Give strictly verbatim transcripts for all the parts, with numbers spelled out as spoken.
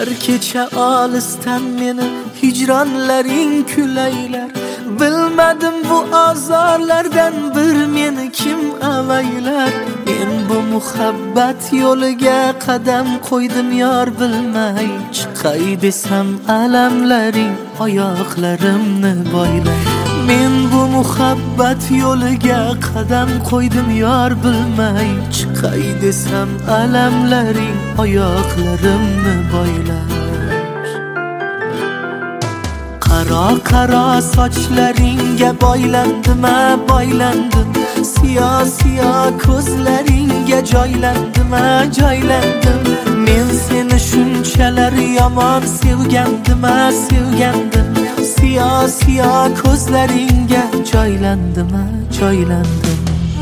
Har kecha olisdan meni hijronlaring kulaylar. Bilmadim bu azorlardan bir meni kim avaylar. Men bu muhabbat yo'liga qadam qo'ydim yor bilmay. Chiqay desam alamlaring oyoqlarimni boylar. Men bu muhabbat yo'liga qadam qo'ydim yor bilmay. Chiqay desam alamlaring oyoqlarimni boylar. Qaro qaro sochlaringga boylandim, boylandim. Siyo siyo ko'zlaringga joylandim, joylandim. Men seni shunchalar yomon sevgandim, sevgandim. Siyo siyo ko'zlaringga joylandim, joylandim.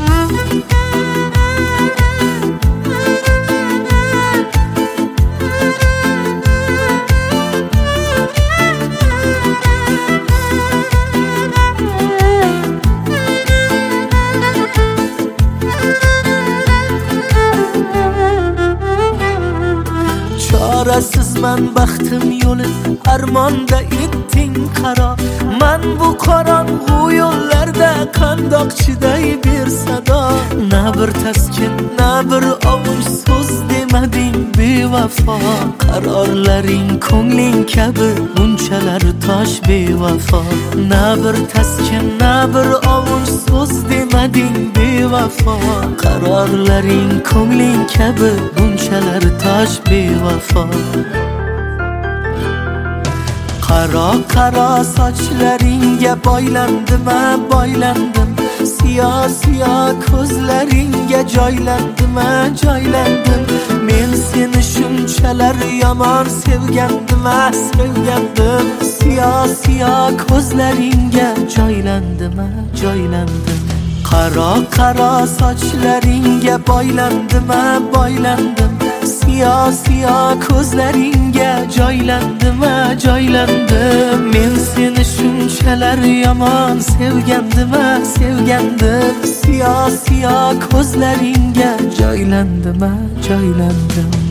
Çaresizman baxtim yo'li armonda etding qaro. Men bu qorong'u yo'llarda qandoq chiday bir sado. Na bir taskin, na bir ovush so'z demading bevafo. Qarorlaring ko'ngling kabi bunchalar tosh bevafo. Na bir taskin, na bir ovush so'z demading bevafo. Qarorlaring ko'ngling kabi bunchalar tosh bevafo. Qaro qaro sochlaringga boylandim, boylandim. Siyo siyo ko'zlaringga joylandim, joylandim. Men seni shunchalar yomon sevgandim, sevgandim. Siyo siyo ko'zlaringga joylandim, joylandim. Qaro qaro sochlaringga boylandim, boylandim. Siyo siyo ko'zlaringga joylandim, joylandim. Men seni shunchalar yomon sevgandim, sevgandim. Siyo siyo ko'zlaringga joylandim, joylandim.